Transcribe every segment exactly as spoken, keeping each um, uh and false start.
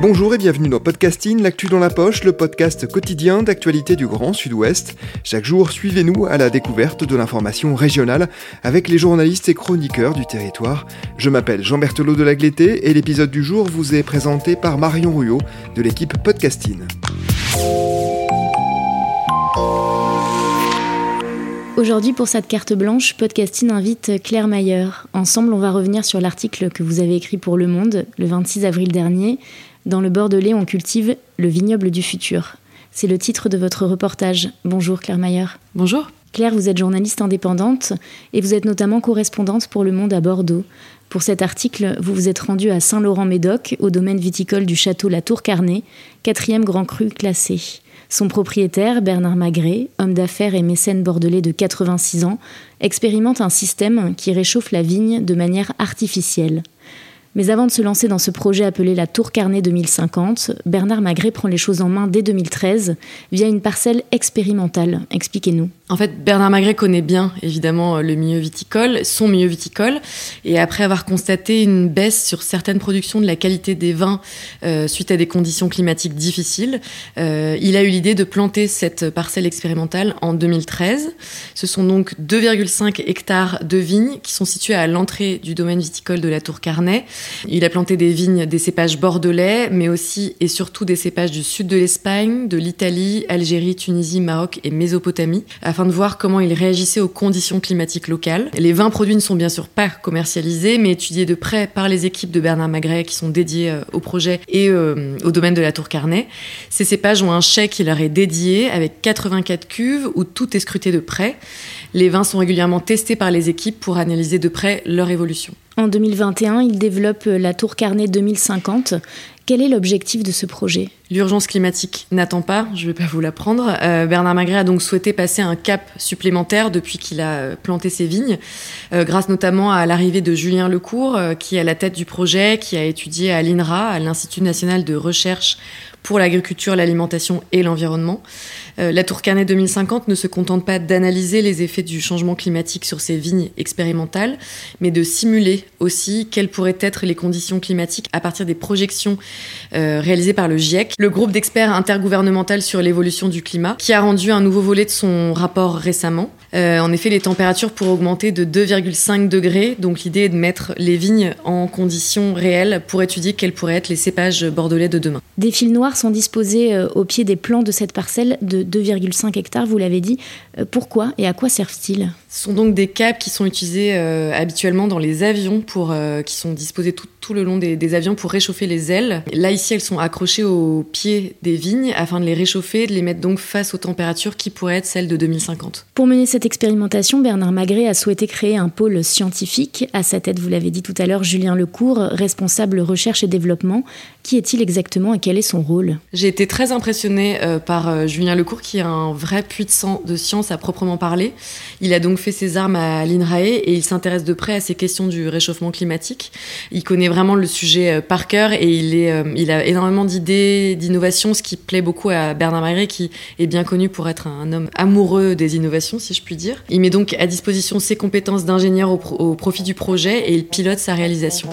Bonjour et bienvenue dans Podcasting, l'actu dans la poche, le podcast quotidien d'actualité du Grand Sud-Ouest. Chaque jour, suivez-nous à la découverte de l'information régionale avec les journalistes et chroniqueurs du territoire. Je m'appelle Jean Berthelot de Lagleté et l'épisode du jour vous est présenté par Marion Ruot de l'équipe Podcasting. Aujourd'hui, pour cette carte blanche, Podcasting invite Claire Mayer. Ensemble, on va revenir sur l'article que vous avez écrit pour Le Monde le vingt-six avril dernier. Dans le Bordelais, on cultive le vignoble du futur. C'est le titre de votre reportage. Bonjour Claire Mayer. Bonjour. Claire, vous êtes journaliste indépendante et vous êtes notamment correspondante pour Le Monde à Bordeaux. Pour cet article, vous vous êtes rendue à Saint-Laurent-Médoc, au domaine viticole du château La Tour Carnet, quatrième grand cru classé. Son propriétaire, Bernard Magret, homme d'affaires et mécène bordelais de quatre-vingt-six ans, expérimente un système qui réchauffe la vigne de manière artificielle. Mais avant de se lancer dans ce projet appelé la Tour Carnet deux mille cinquante, Bernard Magret prend les choses en main dès deux mille treize via une parcelle expérimentale. Expliquez-nous. En fait, Bernard Magret connaît bien, évidemment, le milieu viticole, son milieu viticole. Et après avoir constaté une baisse sur certaines productions de la qualité des vins euh, suite à des conditions climatiques difficiles, euh, il a eu l'idée de planter cette parcelle expérimentale en deux mille treize. Ce sont donc deux virgule cinq hectares de vignes qui sont situés à l'entrée du domaine viticole de la Tour Carnet. Il a planté des vignes, des cépages bordelais, mais aussi et surtout des cépages du sud de l'Espagne, de l'Italie, Algérie, Tunisie, Maroc et Mésopotamie, afin de voir comment ils réagissaient aux conditions climatiques locales. Les vins produits ne sont bien sûr pas commercialisés, mais étudiés de près par les équipes de Bernard Magret qui sont dédiées au projet et euh, au domaine de la Tour Carnet. Ces cépages ont un chai qui leur est dédié avec quatre-vingt-quatre cuves où tout est scruté de près. Les vins sont régulièrement testés par les équipes pour analyser de près leur évolution. En deux mille vingt et un, il développe la Tour Carnet deux mille cinquante. Quel est l'objectif de ce projet ? L'urgence climatique n'attend pas, je ne vais pas vous l'apprendre. Euh, Bernard Magret a donc souhaité passer un cap supplémentaire depuis qu'il a planté ses vignes, euh, grâce notamment à l'arrivée de Julien Lecourt, euh, qui est à la tête du projet, qui a étudié à l'I N R A, à l'Institut national de recherche pour l'agriculture, l'alimentation et l'environnement. Euh, la Tour Carnet deux mille cinquante ne se contente pas d'analyser les effets du changement climatique sur ces vignes expérimentales, mais de simuler aussi quelles pourraient être les conditions climatiques à partir des projections euh, réalisées par le GIEC, le groupe d'experts intergouvernemental sur l'évolution du climat, qui a rendu un nouveau volet de son rapport récemment. Euh, en effet, les températures pourraient augmenter de deux virgule cinq degrés, donc l'idée est de mettre les vignes en conditions réelles pour étudier quels pourraient être les cépages bordelais de demain. Des fils noirs sont disposés euh, au pied des plants de cette parcelle de deux virgule cinq hectares, vous l'avez dit. Euh, pourquoi et à quoi servent-ils ? Ce sont donc des câbles qui sont utilisés euh, habituellement dans les avions, pour, euh, qui sont disposés tout, tout le long des, des avions pour réchauffer les ailes. Là, ici, elles sont accrochées au pied des vignes afin de les réchauffer et de les mettre donc face aux températures qui pourraient être celles de deux mille cinquante. Pour mener cette expérimentation, Bernard Magret a souhaité créer un pôle scientifique. À sa tête, vous l'avez dit tout à l'heure, Julien Lecourt, responsable recherche et développement. Qui est-il exactement et quel est son rôle ? J'ai été très impressionnée euh, par euh, Julien Lecourt, qui est un vrai puits de sang de science à proprement parler. Il a donc fait ses armes à l'I N R A E et il s'intéresse de près à ces questions du réchauffement climatique. Il connaît vraiment le sujet euh, par cœur et il, est, euh, il a énormément d'idées, d'innovations, ce qui plaît beaucoup à Bernard Magret, qui est bien connu pour être un homme amoureux des innovations, si je puis dire. Il met donc à disposition ses compétences d'ingénieur au, pro- au profit du projet et il pilote sa réalisation.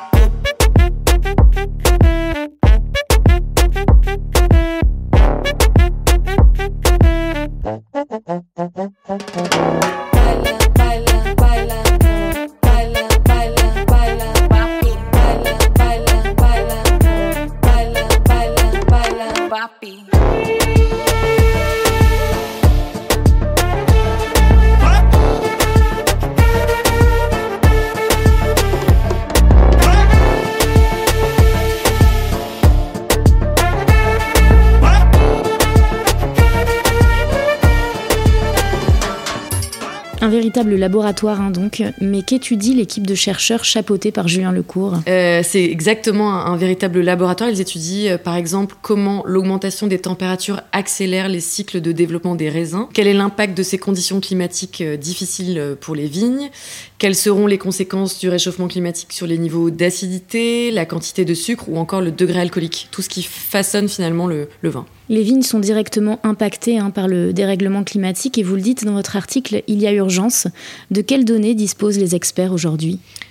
Un véritable laboratoire, hein, donc. Mais qu'étudie l'équipe de chercheurs chapeautée par Julien Lecourt ? euh, C'est exactement un, un véritable laboratoire. Ils étudient, euh, par exemple, comment l'augmentation des températures accélère les cycles de développement des raisins. Quel est l'impact de ces conditions climatiques euh, difficiles pour les vignes ? Quelles seront les conséquences du réchauffement climatique sur les niveaux d'acidité, la quantité de sucre ou encore le degré alcoolique ? Tout ce qui façonne finalement le, le vin. Les vignes sont directement impactées hein, par le dérèglement climatique et vous le dites dans votre article, il y a urgence. De quelles données disposent les experts aujourd'hui ?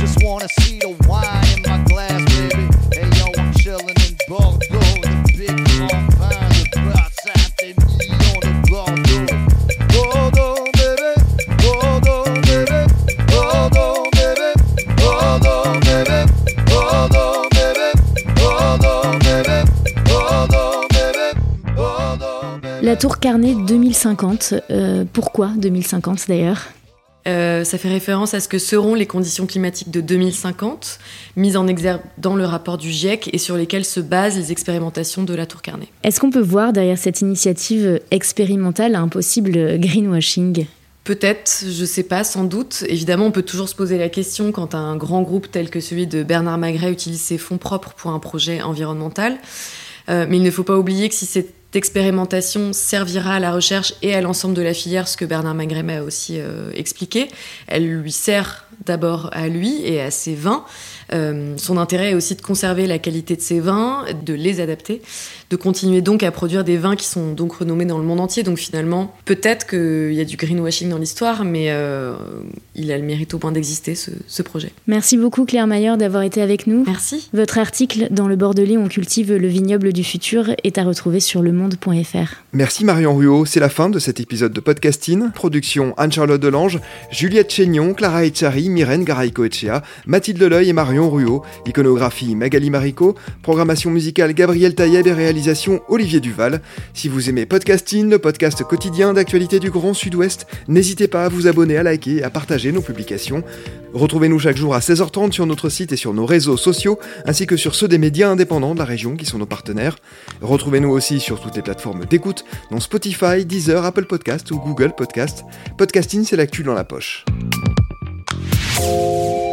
Just wanna see the wine in my glass, baby. Hey yo, I'm chillin' in Bordeaux, the big compound, the grass after me on the Bordeaux. Bordeaux, baby, Bordeaux, baby, Bordeaux, baby, Bordeaux, baby, Bordeaux, baby, Bordeaux, baby, Bordeaux, baby, Bordeaux, baby. La Tour Carnet deux mille cinquante, euh, pourquoi deux mille cinquante d'ailleurs ? Euh, ça fait référence à ce que seront les conditions climatiques de deux mille cinquante, mises en exergue dans le rapport du GIEC et sur lesquelles se basent les expérimentations de la Tour Carnet. Est-ce qu'on peut voir derrière cette initiative expérimentale un possible greenwashing ? Peut-être, je sais pas, sans doute. Évidemment, on peut toujours se poser la question quand un grand groupe tel que celui de Bernard Magret utilise ses fonds propres pour un projet environnemental. Euh, mais il ne faut pas oublier que si cette expérimentation servira à la recherche et à l'ensemble de la filière, ce que Bernard Magret m'a aussi euh, expliqué, elle lui sert d'abord à lui et à ses vins. Euh, son intérêt est aussi de conserver la qualité de ses vins, de les adapter, de continuer donc à produire des vins qui sont donc renommés dans le monde entier. Donc finalement, peut-être qu'il y a du greenwashing dans l'histoire, mais euh, il a le mérite au point d'exister, ce, ce projet. Merci beaucoup Claire Maillard d'avoir été avec nous. Merci. Votre article « Dans le Bordelais, on cultive le vignoble du futur » est à retrouver sur le monde point f r. Merci Marion Ruot, c'est la fin de cet épisode de Podcasting. Production Anne-Charlotte Delange, Juliette Chénion, Clara Echari, Myrène Garay-Coetchea, Mathilde Leleuil et Marion Ruot, iconographie Magali Marico, programmation musicale Gabriel Taïeb et réalisation Olivier Duval. Si vous aimez Podcasting, le podcast quotidien d'actualité du Grand Sud-Ouest, n'hésitez pas à vous abonner, à liker et à partager nos publications. Retrouvez-nous chaque jour à seize heures trente sur notre site et sur nos réseaux sociaux, ainsi que sur ceux des médias indépendants de la région qui sont nos partenaires. Retrouvez-nous aussi sur toutes les plateformes d'écoute, dont Spotify, Deezer, Apple Podcast ou Google Podcast. Podcasting, c'est l'actu dans la poche.